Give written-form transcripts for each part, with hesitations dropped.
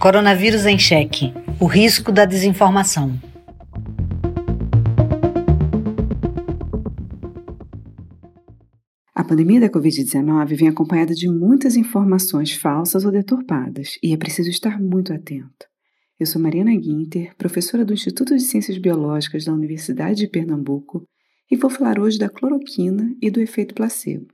Coronavírus em Xeque. O risco da desinformação. A pandemia da Covid-19 vem acompanhada de muitas informações falsas ou deturpadas e é preciso estar muito atento. Eu sou Mariana Guinter, professora do Instituto de Ciências Biológicas da Universidade de Pernambuco e vou falar hoje da cloroquina e do efeito placebo.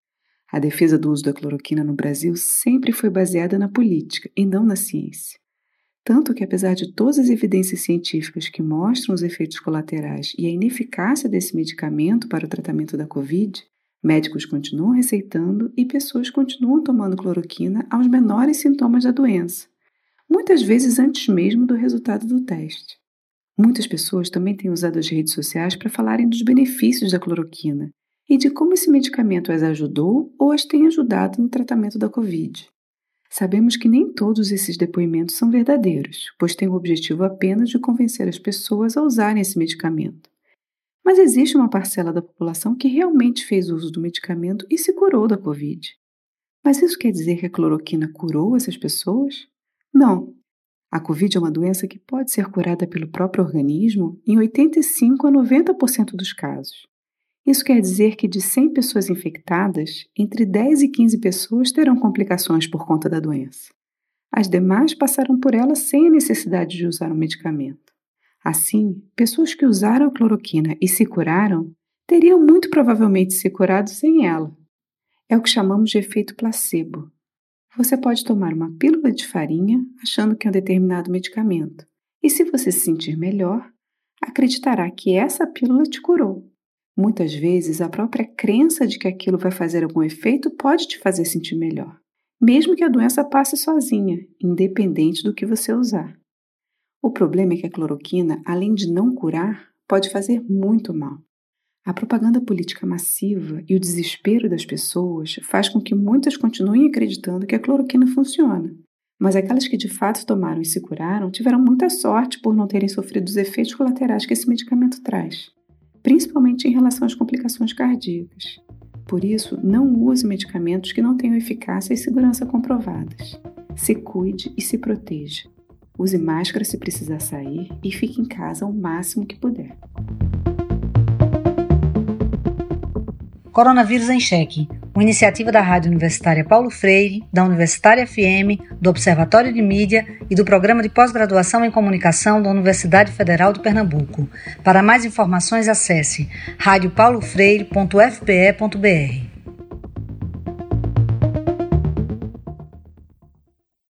A defesa do uso da cloroquina no Brasil sempre foi baseada na política e não na ciência. Tanto que, apesar de todas as evidências científicas que mostram os efeitos colaterais e a ineficácia desse medicamento para o tratamento da Covid, médicos continuam receitando e pessoas continuam tomando cloroquina aos menores sintomas da doença, muitas vezes antes mesmo do resultado do teste. Muitas pessoas também têm usado as redes sociais para falarem dos benefícios da cloroquina e de como esse medicamento as ajudou ou as tem ajudado no tratamento da Covid. Sabemos que nem todos esses depoimentos são verdadeiros, pois têm o objetivo apenas de convencer as pessoas a usarem esse medicamento. Mas existe uma parcela da população que realmente fez uso do medicamento e se curou da Covid. Mas isso quer dizer que a cloroquina curou essas pessoas? Não. A Covid é uma doença que pode ser curada pelo próprio organismo em 85% a 90% dos casos. Isso quer dizer que de 100 pessoas infectadas, entre 10 e 15 pessoas terão complicações por conta da doença. As demais passaram por ela sem a necessidade de usar o medicamento. Assim, pessoas que usaram a cloroquina e se curaram, teriam muito provavelmente se curado sem ela. É o que chamamos de efeito placebo. Você pode tomar uma pílula de farinha achando que é um determinado medicamento, e se você se sentir melhor, acreditará que essa pílula te curou. Muitas vezes, a própria crença de que aquilo vai fazer algum efeito pode te fazer sentir melhor, mesmo que a doença passe sozinha, independente do que você usar. O problema é que a cloroquina, além de não curar, pode fazer muito mal. A propaganda política massiva e o desespero das pessoas faz com que muitas continuem acreditando que a cloroquina funciona. Mas aquelas que de fato tomaram e se curaram tiveram muita sorte por não terem sofrido os efeitos colaterais que esse medicamento traz, principalmente em relação às complicações cardíacas. Por isso, não use medicamentos que não tenham eficácia e segurança comprovadas. Se cuide e se proteja. Use máscara se precisar sair e fique em casa o máximo que puder. Coronavírus em Xeque, uma iniciativa da Rádio Universitária Paulo Freire, da Universitária FM, do Observatório de Mídia e do Programa de Pós-Graduação em Comunicação da Universidade Federal do Pernambuco. Para mais informações, acesse radiopaulofreire.fpe.br.